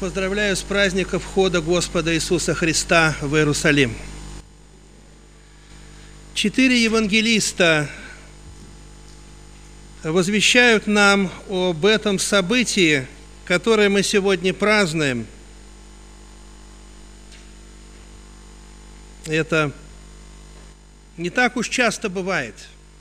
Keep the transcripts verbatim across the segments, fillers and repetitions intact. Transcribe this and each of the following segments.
Поздравляю с праздником входа Господа Иисуса Христа в Иерусалим. Четыре евангелиста возвещают нам об этом событии, которое мы сегодня празднуем. Это не так уж часто бывает.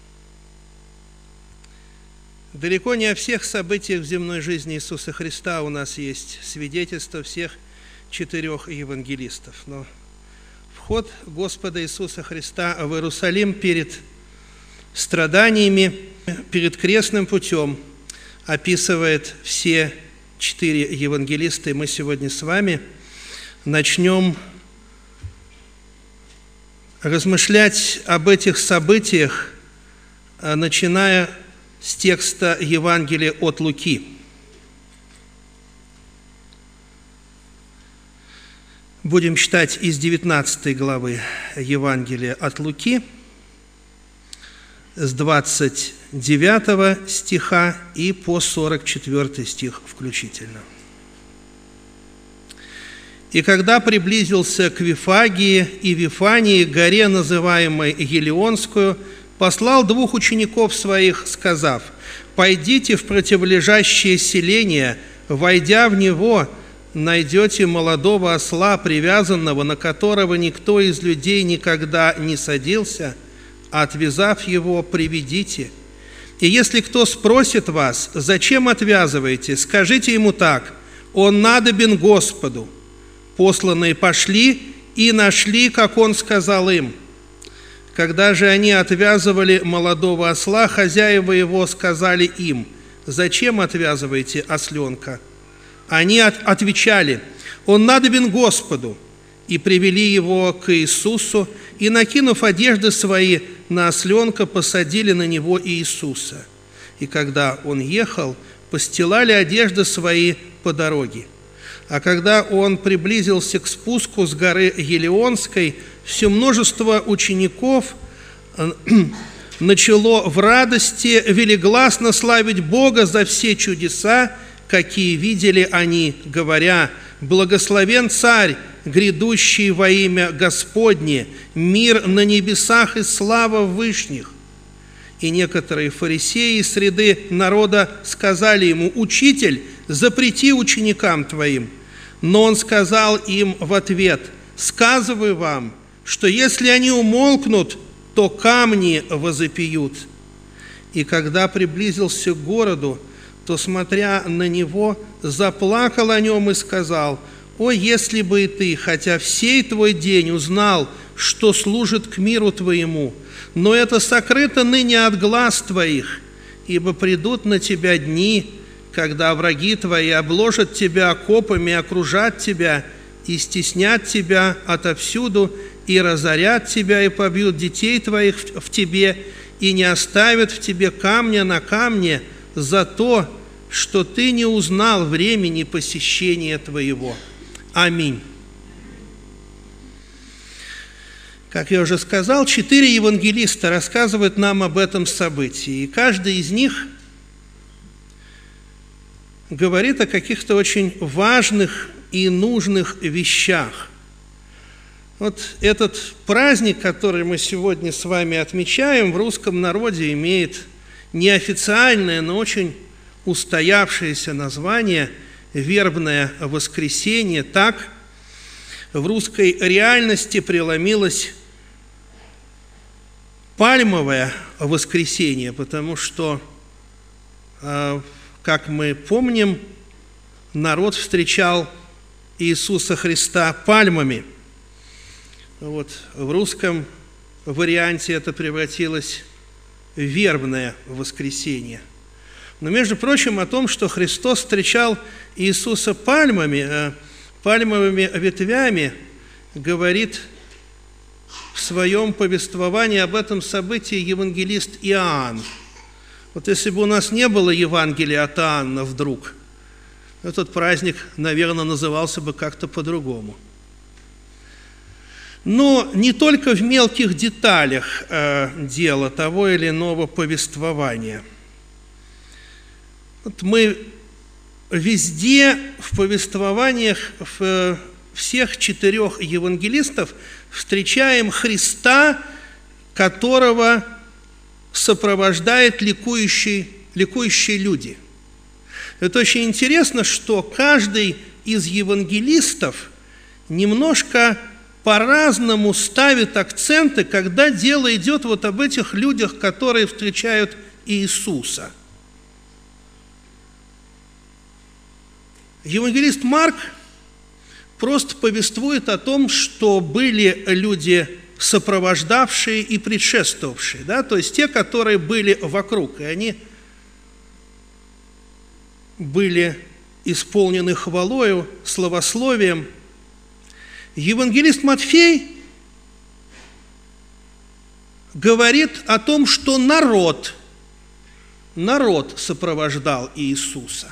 Далеко не о всех событиях в земной жизни Иисуса Христа у нас есть свидетельство всех четырех евангелистов. Но вход Господа Иисуса Христа в Иерусалим перед страданиями, перед крестным путем описывает все четыре евангелиста. И мы сегодня с вами начнем размышлять об этих событиях, начиная с текста Евангелия от Луки. Будем читать из девятнадцатой главы Евангелия от Луки, с двадцать девятого стиха и по сорок четвёртый стих включительно. «И когда приблизился к Вифагии и Вифании, горе, называемой Елеонскую, послал двух учеников своих, сказав: «Пойдите в противолежащее селение, войдя в него, найдете молодого осла, привязанного, на которого никто из людей никогда не садился, а отвязав его, приведите. И если кто спросит вас, зачем отвязываете, скажите ему так: он надобен Господу». Посланные пошли и нашли, как он сказал им. Когда же они отвязывали молодого осла, хозяева его сказали им: «Зачем отвязываете осленка?» Они от отвечали: «Он надобен Господу». И привели его к Иисусу, и, накинув одежды свои на осленка, посадили на него Иисуса. И когда он ехал, постилали одежды свои по дороге. А когда он приблизился к спуску с горы Елеонской, все множество учеников начало в радости велигласно славить Бога за все чудеса, какие видели они, говоря: «Благословен Царь, грядущий во имя Господне, мир на небесах и слава в вышних». И некоторые фарисеи из среды народа сказали ему: «Учитель, запрети ученикам твоим». Но он сказал им в ответ: «Сказываю вам, что если они умолкнут, то камни возопьют». И когда приблизился к городу, то, смотря на него, заплакал о нем и сказал: «О, если бы и ты, хотя всей твой день, узнал, что служит к миру твоему, но это сокрыто ныне от глаз твоих, ибо придут на тебя дни, когда враги твои обложат тебя окопами, окружат тебя и стеснят тебя отовсюду, и разорят тебя, и побьют детей твоих в тебе, и не оставят в тебе камня на камне за то, что ты не узнал времени посещения твоего. Аминь». Как я уже сказал, четыре евангелиста рассказывают нам об этом событии, и каждый из них говорит о каких-то очень важных и нужных вещах. Вот этот праздник, который мы сегодня с вами отмечаем, в русском народе имеет неофициальное, но очень устоявшееся название «Вербное воскресенье». Так в русской реальности преломилось пальмовое воскресенье, потому что, как мы помним, народ встречал Иисуса Христа пальмами. Вот, в русском варианте это превратилось в вербное воскресенье. Но, между прочим, о том, что Христос встречал Иисуса пальмами, пальмовыми ветвями, говорит в своем повествовании об этом событии евангелист Иоанн. Вот если бы у нас не было Евангелия от Иоанна вдруг, этот праздник, наверное, назывался бы как-то по-другому. Но не только в мелких деталях э, дело того или иного повествования. Вот мы везде в повествованиях в всех четырех евангелистов встречаем Христа, которого сопровождают ликующие, ликующие люди. Это очень интересно, что каждый из евангелистов немножко по-разному ставит акценты, когда дело идет вот об этих людях, которые встречают Иисуса. Евангелист Марк просто повествует о том, что были люди, сопровождавшие и предшествовавшие, да? То есть те, которые были вокруг, и они были исполнены хвалою, славословием. Евангелист Матфей говорит о том, что народ, народ сопровождал Иисуса.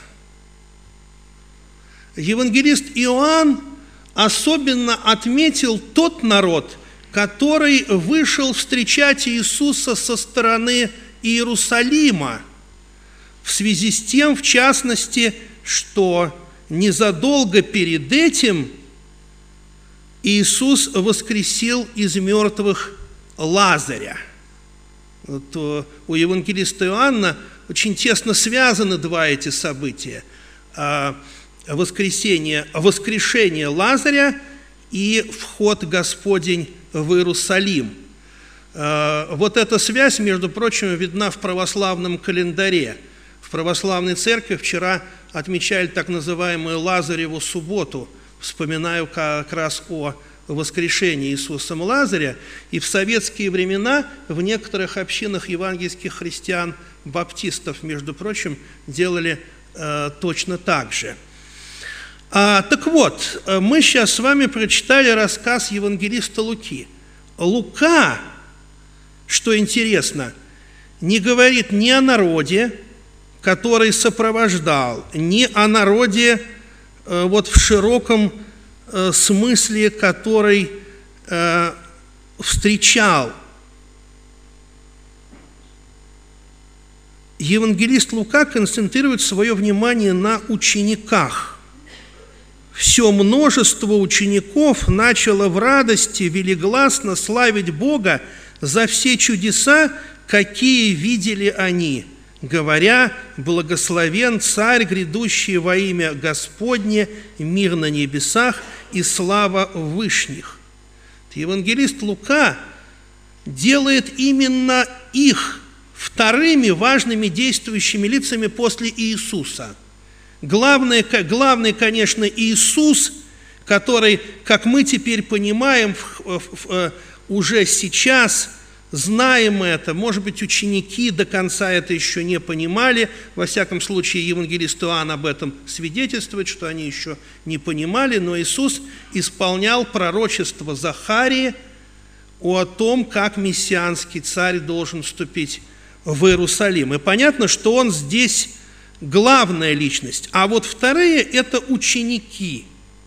Евангелист Иоанн особенно отметил тот народ, который вышел встречать Иисуса со стороны Иерусалима, в связи с тем, в частности, что незадолго перед этим Иисус воскресил из мертвых Лазаря. Вот у евангелиста Иоанна очень тесно связаны два эти события. Воскресение, воскрешение Лазаря и вход Господень в Иерусалим. Вот эта связь, между прочим, видна в православном календаре. В православной церкви вчера отмечали так называемую Лазареву субботу. Вспоминаю как раз о воскрешении Иисусом Лазаря. И в советские времена в некоторых общинах евангельских христиан, баптистов, между прочим, делали э, точно так же. А, так вот, мы сейчас с вами прочитали рассказ евангелиста Луки. Лука, что интересно, не говорит ни о народе, который сопровождал, ни о народе э, вот в широком э, смысле, который э, встречал. Евангелист Лука концентрирует свое внимание на учениках. Все множество учеников начало в радости велигласно славить Бога за все чудеса, какие видели они, говоря: «Благословен Царь, грядущий во имя Господне, мир на небесах и слава в вышних». Евангелист Лука делает именно их вторыми важными действующими лицами после Иисуса. Главное, главный, конечно, Иисус, который, как мы теперь понимаем, уже сейчас знаем это, может быть, ученики до конца это еще не понимали, во всяком случае, евангелист Иоанн об этом свидетельствует, что они еще не понимали, но Иисус исполнял пророчество Захарии о том, как мессианский царь должен вступить в Иерусалим. И понятно, что он здесь главная личность, а вот вторые – это ученики.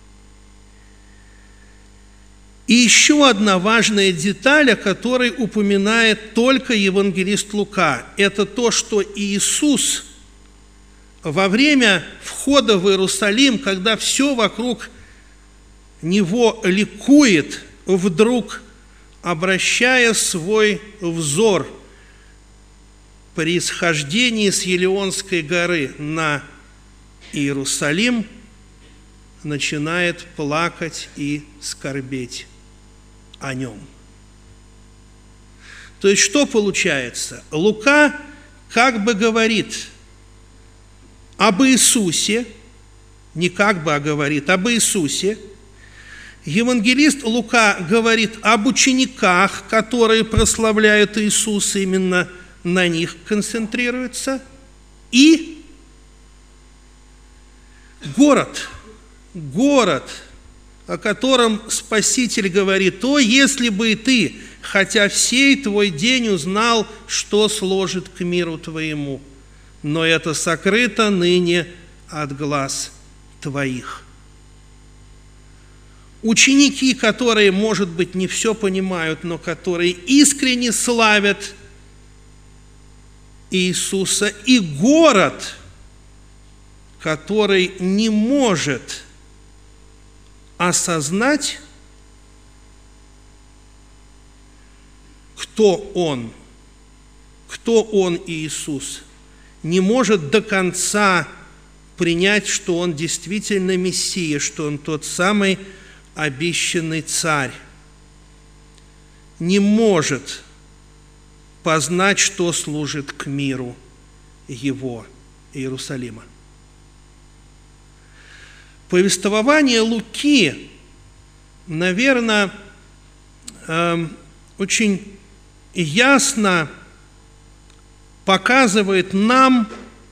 И еще одна важная деталь, о которой упоминает только евангелист Лука, это то, что Иисус во время входа в Иерусалим, когда все вокруг Него ликует, вдруг, обращая свой взор при схождении с Елеонской горы на Иерусалим, начинает плакать и скорбеть о нем. То есть что получается? Лука как бы говорит об Иисусе, не как бы, а говорит об Иисусе. Евангелист Лука говорит об учениках, которые прославляют Иисуса, именно на них концентрируется. И город, город, о котором Спаситель говорит: «О, если бы и ты, хотя всей твой день узнал, что сложит к миру твоему, но это сокрыто ныне от глаз твоих». Ученики, которые, может быть, не все понимают, но которые искренне славят Иисуса, и город, который не может осознать, кто Он, кто Он Иисус, не может до конца принять, что Он действительно Мессия, что Он тот самый обещанный Царь, не может познать, что служит к миру Его, Иерусалима. Повествование Луки, наверное, э, очень ясно показывает нам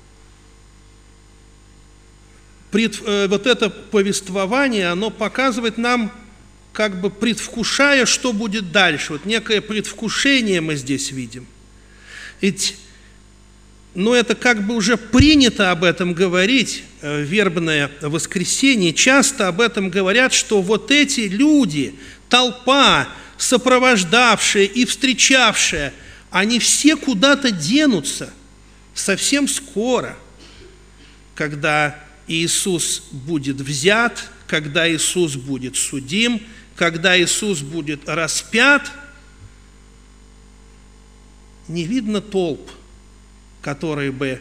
пред, э, вот это повествование, оно показывает нам, как бы предвкушая, что будет дальше. Вот некое предвкушение мы здесь видим. Ведь, ну, это как бы уже принято об этом говорить, в вербное воскресенье, часто об этом говорят, что вот эти люди, толпа, сопровождавшая и встречавшая, они все куда-то денутся совсем скоро, когда Иисус будет взят, когда Иисус будет судим, когда Иисус будет распят. Не видно толп, которые бы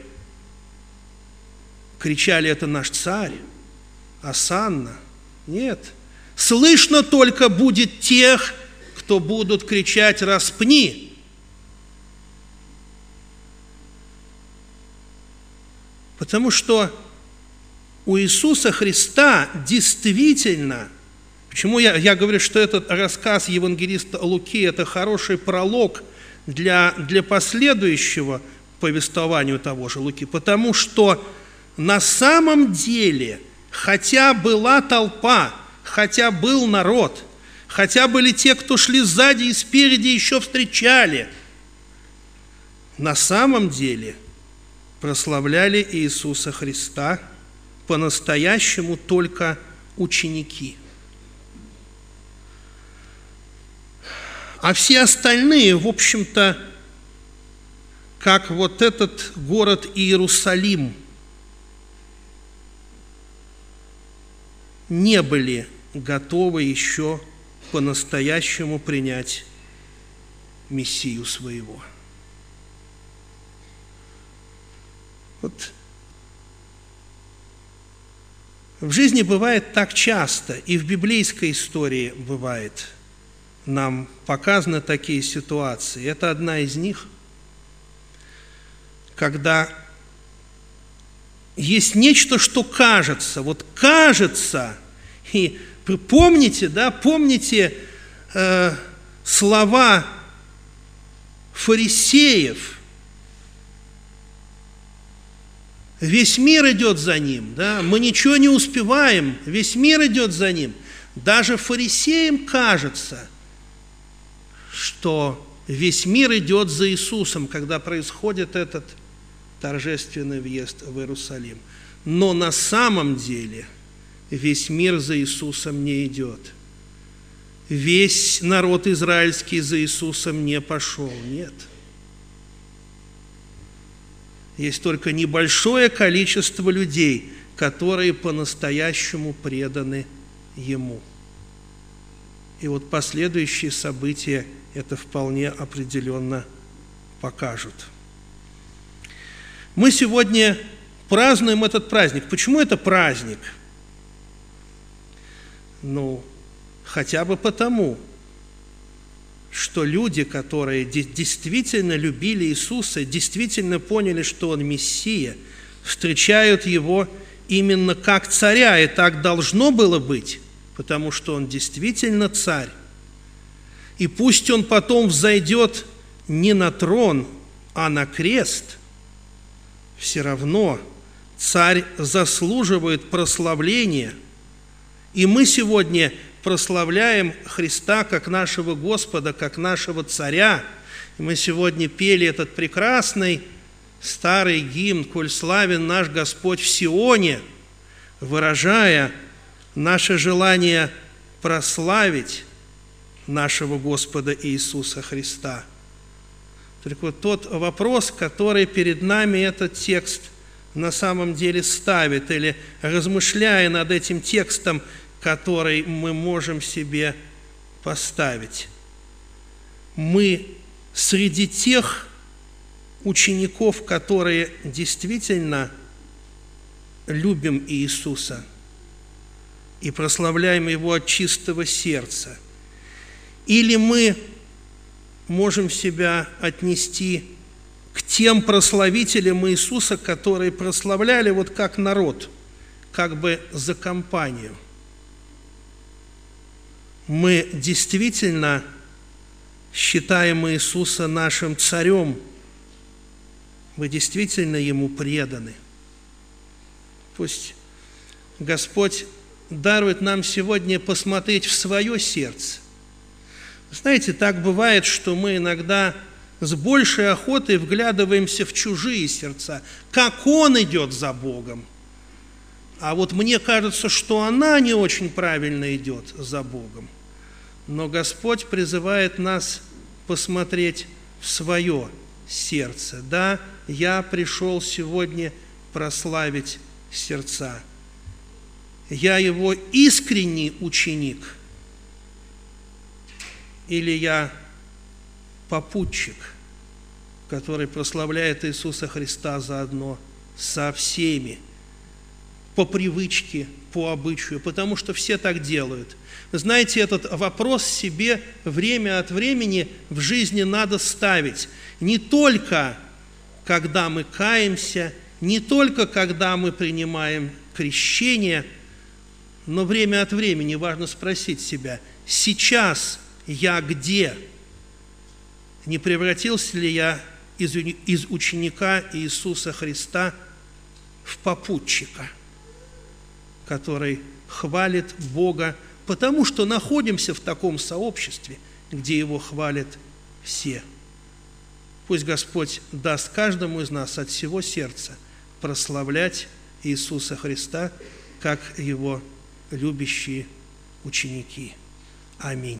кричали: «Это наш царь, осанна». Нет. Слышно только будет тех, кто будут кричать: «Распни». Потому что у Иисуса Христа действительно, почему я, я говорю, что этот рассказ евангелиста Луки – это хороший пролог для, для последующего повествования того же Луки, потому что на самом деле, хотя была толпа, хотя был народ, хотя были те, кто шли сзади и спереди еще встречали, на самом деле прославляли Иисуса Христа по-настоящему только ученики. А все остальные, в общем-то, как вот этот город Иерусалим, не были готовы еще по-настоящему принять Мессию своего. Вот в жизни бывает так часто, и в библейской истории бывает, нам показаны такие ситуации. Это одна из них, когда есть нечто, что кажется, вот кажется, и вы помните, да, помните э, слова фарисеев, весь мир идет за ним, да, мы ничего не успеваем, весь мир идет за ним. Даже фарисеям кажется, что весь мир идет за Иисусом, когда происходит этот торжественный въезд в Иерусалим. Но на самом деле весь мир за Иисусом не идет. Весь народ израильский за Иисусом не пошел, нет. Есть только небольшое количество людей, которые по-настоящему преданы Ему. И вот последующие события это вполне определенно покажут. Мы сегодня празднуем этот праздник. Почему это праздник? Ну, хотя бы потому, что люди, которые действительно любили Иисуса, действительно поняли, что Он Мессия, встречают Его именно как царя, и так должно было быть, потому что Он действительно царь. И пусть Он потом взойдет не на трон, а на крест, все равно царь заслуживает прославления. И мы сегодня прославляем Христа как нашего Господа, как нашего царя. И мы сегодня пели этот прекрасный старый гимн «Коль славен наш Господь в Сионе», выражая наше желание прославить нашего Господа Иисуса Христа. Только вот тот вопрос, который перед нами этот текст на самом деле ставит, или размышляя над этим текстом, который мы можем себе поставить. Мы среди тех учеников, которые действительно любим Иисуса и прославляем Его от чистого сердца, или мы можем себя отнести к тем прославителям Иисуса, которые прославляли вот как народ, как бы за компанию. Мы действительно считаем Иисуса нашим царем, мы действительно Ему преданы. Пусть Господь дарует нам сегодня посмотреть в свое сердце. Знаете, так бывает, что мы иногда с большей охотой вглядываемся в чужие сердца, как он идет за Богом. А вот мне кажется, что она не очень правильно идет за Богом. Но Господь призывает нас посмотреть в свое сердце. Да, я пришел сегодня прославить сердца. Я Его искренний ученик, или я попутчик, который прославляет Иисуса Христа заодно со всеми, по привычке, по обычаю, потому что все так делают. Знаете, этот вопрос себе время от времени в жизни надо ставить. Не только, когда мы каемся, не только, когда мы принимаем крещение, но время от времени важно спросить себя, сейчас я где? Не превратился ли я из, из ученика Иисуса Христа в попутчика, который хвалит Бога, потому что находимся в таком сообществе, где Его хвалят все. Пусть Господь даст каждому из нас от всего сердца прославлять Иисуса Христа, как Его любящие ученики. Аминь.